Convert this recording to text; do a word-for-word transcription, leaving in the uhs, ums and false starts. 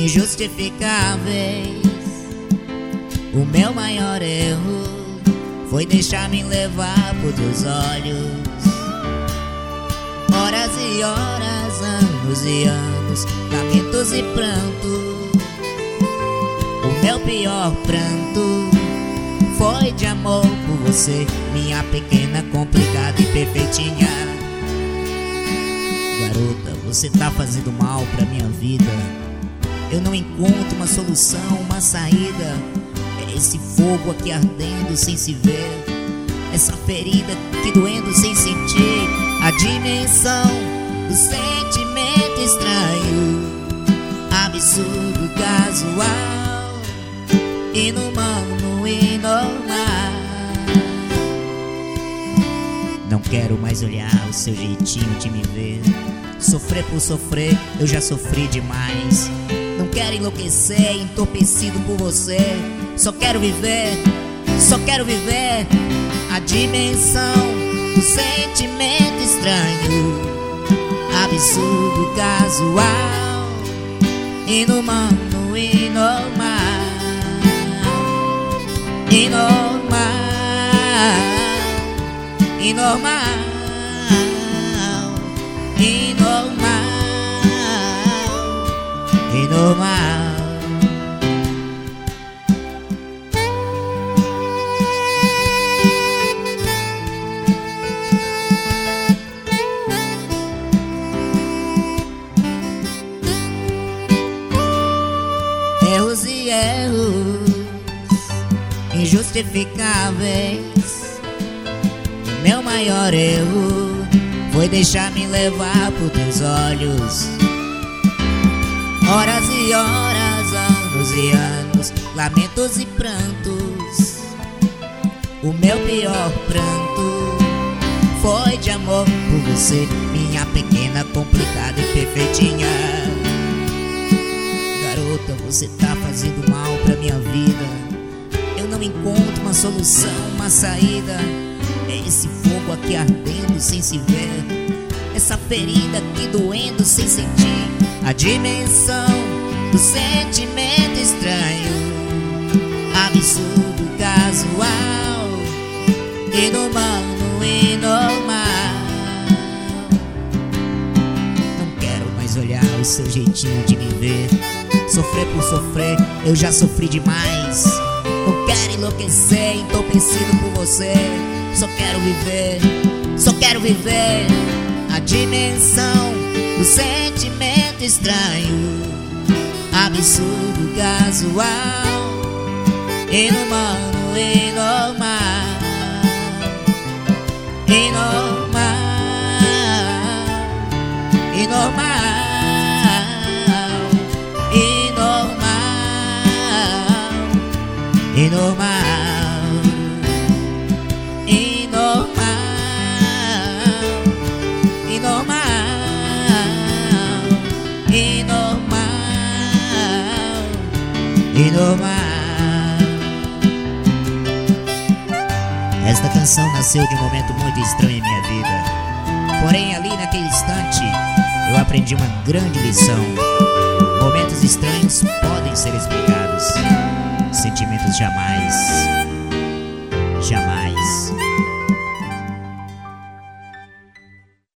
injustificáveis. O meu maior erro foi deixar me levar por teus olhos. Horas e horas, anos e anos, lamentos e pranto. O meu pior pranto foi de amor por você, minha pequena, complicada e perfeitinha. Garota, você tá fazendo mal pra minha vida. Eu não encontro uma solução, uma saída. É esse fogo aqui ardendo sem se ver, essa ferida que doendo sem sentir a dimensão do sentimento estranho, absurdo, casual, inumano e normal. Não quero mais olhar o seu jeitinho de me ver. Sofrer por sofrer, eu já sofri demais. Não quero enlouquecer, entorpecido por você. Só quero viver, só quero viver a dimensão do sentimento estranho, absurdo, casual, inumano e normal. Inormal, inormal, inormal, inormal. Erros e erros injustificáveis. Meu maior erro foi deixar me levar por teus olhos. Horas e horas, anos e anos, lamentos e prantos. O meu pior pranto foi de amor por você, minha pequena, complicada e perfeitinha. Garota, você tá fazendo mal pra minha vida. Eu não encontro uma solução, uma saída. É esse fogo aqui ardendo sem se ver, essa ferida aqui doendo sem sentir a dimensão do sentimento estranho, absurdo, casual, inumano e normal. Não quero mais olhar o seu jeitinho de me ver. Sofrer por sofrer, eu já sofri demais. Não quero enlouquecer, entorpecido por você. Só quero viver, só quero viver a dimensão do sentimento estranho, absurdo, casual, inumano e normal. Inormal, inormal, inormal, inormal. Inormal. Esta canção nasceu de um momento muito estranho em minha vida. Porém, ali naquele instante, eu aprendi uma grande lição. Momentos estranhos podem ser explicados. Sentimentos jamais, jamais.